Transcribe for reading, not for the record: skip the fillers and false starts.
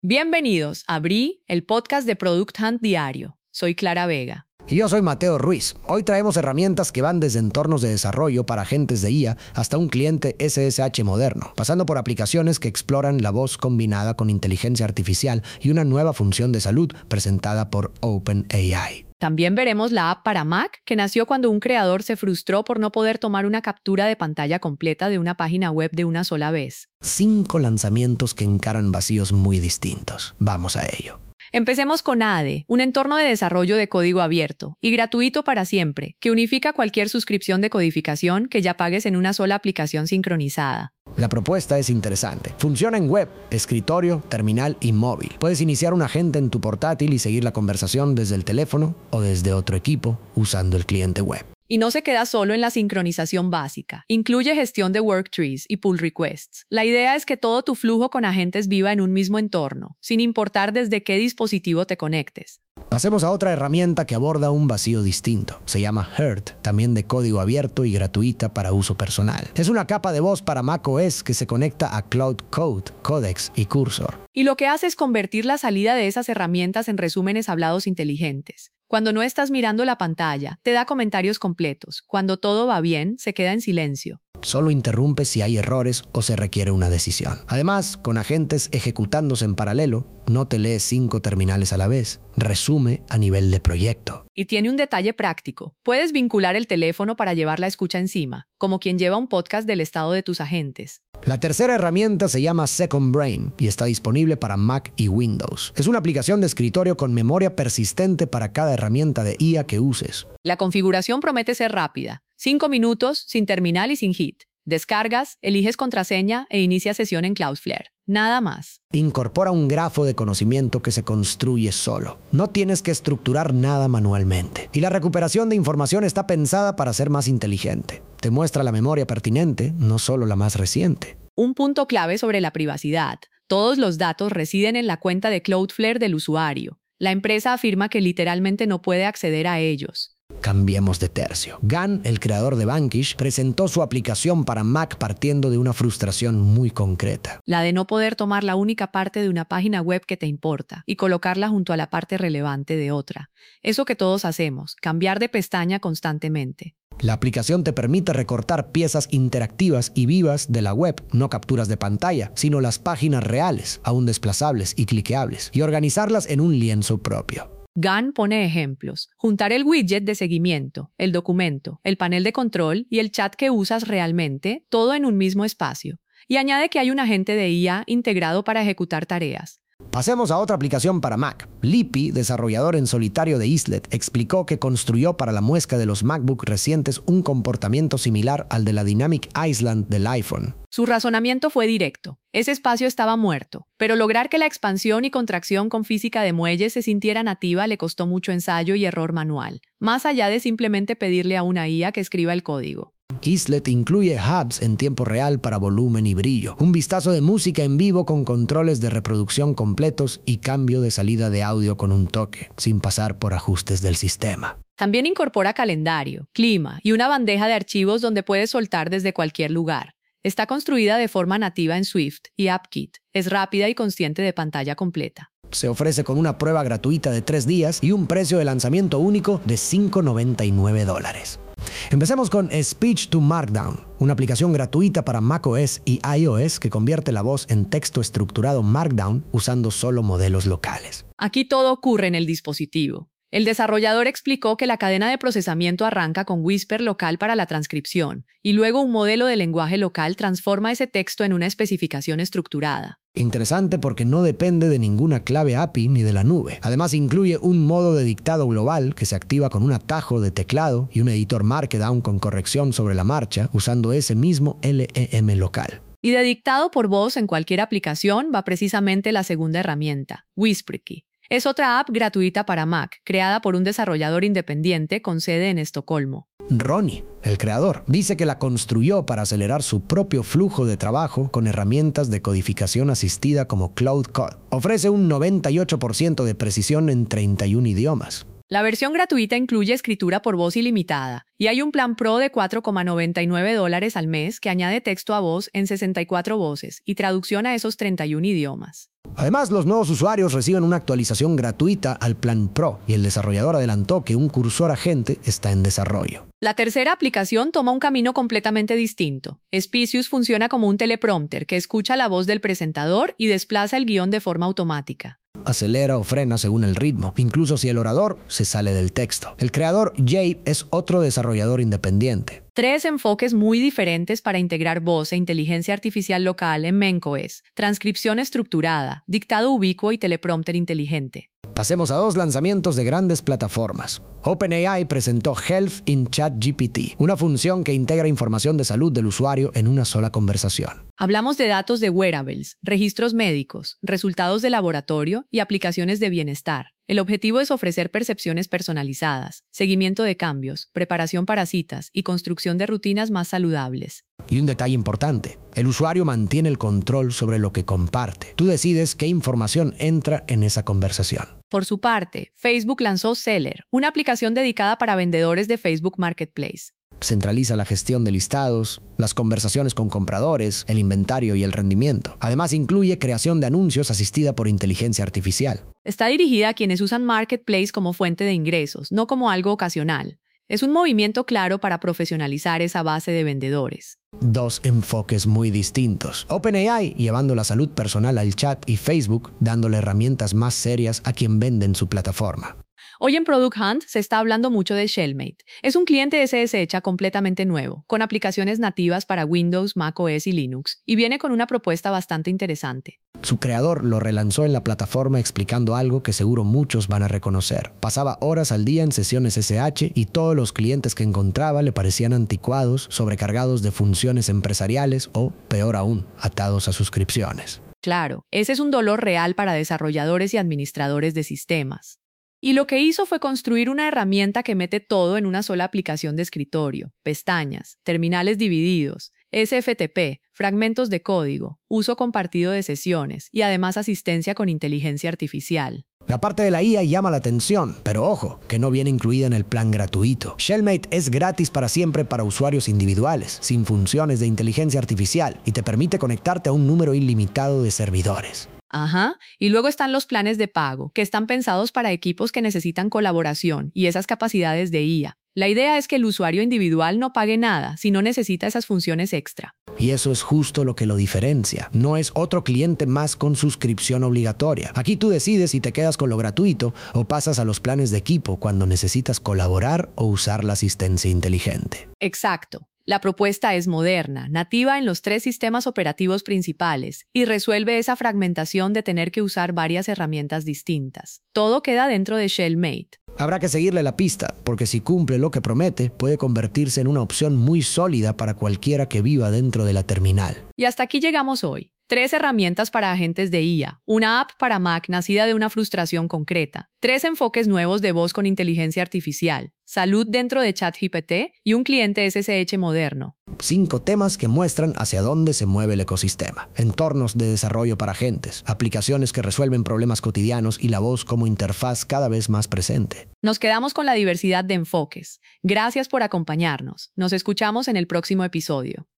Bienvenidos a BRI, el podcast de Product Hunt Diario. Soy Clara Vega. Y yo soy Mateo Ruiz. Hoy traemos herramientas que van desde entornos de desarrollo para agentes de IA hasta un cliente SSH moderno, pasando por aplicaciones que exploran la voz combinada con inteligencia artificial y una nueva función de salud presentada por OpenAI. También veremos la app para Mac, que nació cuando un creador se frustró por no poder tomar una captura de pantalla completa de una página web de una sola vez. 5 lanzamientos que encaran vacíos muy distintos. Vamos a ello. Empecemos con ADE, un entorno de desarrollo de código abierto y gratuito para siempre, que unifica cualquier suscripción de codificación que ya pagues en una sola aplicación sincronizada. La propuesta es interesante. Funciona en web, escritorio, terminal y móvil. Puedes iniciar un agente en tu portátil y seguir la conversación desde el teléfono o desde otro equipo usando el cliente web. Y no se queda solo en la sincronización básica. Incluye gestión de work trees y pull requests. La idea es que todo tu flujo con agentes viva en un mismo entorno, sin importar desde qué dispositivo te conectes. Pasemos a otra herramienta que aborda un vacío distinto. Se llama Heart, también de código abierto y gratuita para uso personal. Es una capa de voz para macOS que se conecta a Cloud Code, Codex y Cursor. Y lo que hace es convertir la salida de esas herramientas en resúmenes hablados inteligentes. Cuando no estás mirando la pantalla, te da comentarios completos. Cuando todo va bien, se queda en silencio. Solo interrumpe si hay errores o se requiere una decisión. Además, con agentes ejecutándose en paralelo, no te lees 5 terminales a la vez. Resume a nivel de proyecto. Y tiene un detalle práctico. Puedes vincular el teléfono para llevar la escucha encima, como quien lleva un podcast del estado de tus agentes. La tercera herramienta se llama Second Brain y está disponible para Mac y Windows. Es una aplicación de escritorio con memoria persistente para cada herramienta de IA que uses. La configuración promete ser rápida. 5 minutos, sin terminal y sin hit. Descargas, eliges contraseña e inicia sesión en Cloudflare. Nada más. Incorpora un grafo de conocimiento que se construye solo. No tienes que estructurar nada manualmente. Y la recuperación de información está pensada para ser más inteligente. Te muestra la memoria pertinente, no solo la más reciente. Un punto clave sobre la privacidad. Todos los datos residen en la cuenta de Cloudflare del usuario. La empresa afirma que literalmente no puede acceder a ellos. Cambiemos de tercio. Gan, el creador de Vanquish, presentó su aplicación para Mac partiendo de una frustración muy concreta. La de no poder tomar la única parte de una página web que te importa y colocarla junto a la parte relevante de otra. Eso que todos hacemos, cambiar de pestaña constantemente. La aplicación te permite recortar piezas interactivas y vivas de la web, no capturas de pantalla, sino las páginas reales, aún desplazables y cliqueables, y organizarlas en un lienzo propio. Gan pone ejemplos. Juntar el widget de seguimiento, el documento, el panel de control y el chat que usas realmente, todo en un mismo espacio. Y añade que hay un agente de IA integrado para ejecutar tareas. Pasemos a otra aplicación para Mac. Lippi, desarrollador en solitario de Islet, explicó que construyó para la muesca de los MacBook recientes un comportamiento similar al de la Dynamic Island del iPhone. Su razonamiento fue directo. Ese espacio estaba muerto, pero lograr que la expansión y contracción con física de muelles se sintiera nativa le costó mucho ensayo y error manual, más allá de simplemente pedirle a una IA que escriba el código. Islet incluye hubs en tiempo real para volumen y brillo, un vistazo de música en vivo con controles de reproducción completos y cambio de salida de audio con un toque, sin pasar por ajustes del sistema. También incorpora calendario, clima y una bandeja de archivos donde puedes soltar desde cualquier lugar. Está construida de forma nativa en Swift y AppKit. Es rápida y consciente de pantalla completa. Se ofrece con una prueba gratuita de 3 días y un precio de lanzamiento único de $5.99. Empecemos con Speech to Markdown, una aplicación gratuita para macOS y iOS que convierte la voz en texto estructurado Markdown usando solo modelos locales. Aquí todo ocurre en el dispositivo. El desarrollador explicó que la cadena de procesamiento arranca con Whisper local para la transcripción y luego un modelo de lenguaje local transforma ese texto en una especificación estructurada. Interesante porque no depende de ninguna clave API ni de la nube. Además incluye un modo de dictado global que se activa con un atajo de teclado y un editor Markdown con corrección sobre la marcha usando ese mismo LEM local. Y de dictado por voz en cualquier aplicación va precisamente la segunda herramienta, Whispery. Es otra app gratuita para Mac, creada por un desarrollador independiente con sede en Estocolmo. Ronnie, el creador, dice que la construyó para acelerar su propio flujo de trabajo con herramientas de codificación asistida como Cloud Code. Ofrece un 98% de precisión en 31 idiomas. La versión gratuita incluye escritura por voz ilimitada y hay un plan Pro de $4,99 al mes que añade texto a voz en 64 voces y traducción a esos 31 idiomas. Además, los nuevos usuarios reciben una actualización gratuita al plan Pro y el desarrollador adelantó que un cursor agente está en desarrollo. La tercera aplicación toma un camino completamente distinto. Specious funciona como un teleprompter que escucha la voz del presentador y desplaza el guión de forma automática. Acelera o frena según el ritmo, incluso si el orador se sale del texto. El creador Jay es otro desarrollador independiente. 3 enfoques muy diferentes para integrar voz e inteligencia artificial local en macOS: transcripción estructurada, dictado ubicuo y teleprompter inteligente. Pasemos a 2 lanzamientos de grandes plataformas. OpenAI presentó Health in ChatGPT, una función que integra información de salud del usuario en una sola conversación. Hablamos de datos de wearables, registros médicos, resultados de laboratorio y aplicaciones de bienestar. El objetivo es ofrecer percepciones personalizadas, seguimiento de cambios, preparación para citas y construcción de rutinas más saludables. Y un detalle importante, el usuario mantiene el control sobre lo que comparte. Tú decides qué información entra en esa conversación. Por su parte, Facebook lanzó Seller, una aplicación dedicada para vendedores de Facebook Marketplace. Centraliza la gestión de listados, las conversaciones con compradores, el inventario y el rendimiento. Además, incluye creación de anuncios asistida por inteligencia artificial. Está dirigida a quienes usan Marketplace como fuente de ingresos, no como algo ocasional. Es un movimiento claro para profesionalizar esa base de vendedores. 2 enfoques muy distintos. OpenAI llevando la salud personal al chat y Facebook dándole herramientas más serias a quien vende en su plataforma. Hoy en Product Hunt se está hablando mucho de Shellmate. Es un cliente SSH completamente nuevo, con aplicaciones nativas para Windows, macOS y Linux, y viene con una propuesta bastante interesante. Su creador lo relanzó en la plataforma explicando algo que seguro muchos van a reconocer. Pasaba horas al día en sesiones SSH y todos los clientes que encontraba le parecían anticuados, sobrecargados de funciones empresariales o, peor aún, atados a suscripciones. Claro, ese es un dolor real para desarrolladores y administradores de sistemas. Y lo que hizo fue construir una herramienta que mete todo en una sola aplicación de escritorio: pestañas, terminales divididos, SFTP, fragmentos de código, uso compartido de sesiones y además asistencia con inteligencia artificial. La parte de la IA llama la atención, pero ojo, que no viene incluida en el plan gratuito. Shellmate es gratis para siempre para usuarios individuales, sin funciones de inteligencia artificial, y te permite conectarte a un número ilimitado de servidores. Ajá, y luego están los planes de pago, que están pensados para equipos que necesitan colaboración y esas capacidades de IA. La idea es que el usuario individual no pague nada si no necesita esas funciones extra. Y eso es justo lo que lo diferencia. No es otro cliente más con suscripción obligatoria. Aquí tú decides si te quedas con lo gratuito o pasas a los planes de equipo cuando necesitas colaborar o usar la asistencia inteligente. Exacto. La propuesta es moderna, nativa en los 3 sistemas operativos principales y resuelve esa fragmentación de tener que usar varias herramientas distintas. Todo queda dentro de Shellmate. Habrá que seguirle la pista, porque si cumple lo que promete, puede convertirse en una opción muy sólida para cualquiera que viva dentro de la terminal. Y hasta aquí llegamos hoy. 3 herramientas para agentes de IA, una app para Mac nacida de una frustración concreta, 3 enfoques nuevos de voz con inteligencia artificial, salud dentro de ChatGPT y un cliente SSH moderno. 5 temas que muestran hacia dónde se mueve el ecosistema. Entornos de desarrollo para agentes, aplicaciones que resuelven problemas cotidianos y la voz como interfaz cada vez más presente. Nos quedamos con la diversidad de enfoques. Gracias por acompañarnos. Nos escuchamos en el próximo episodio.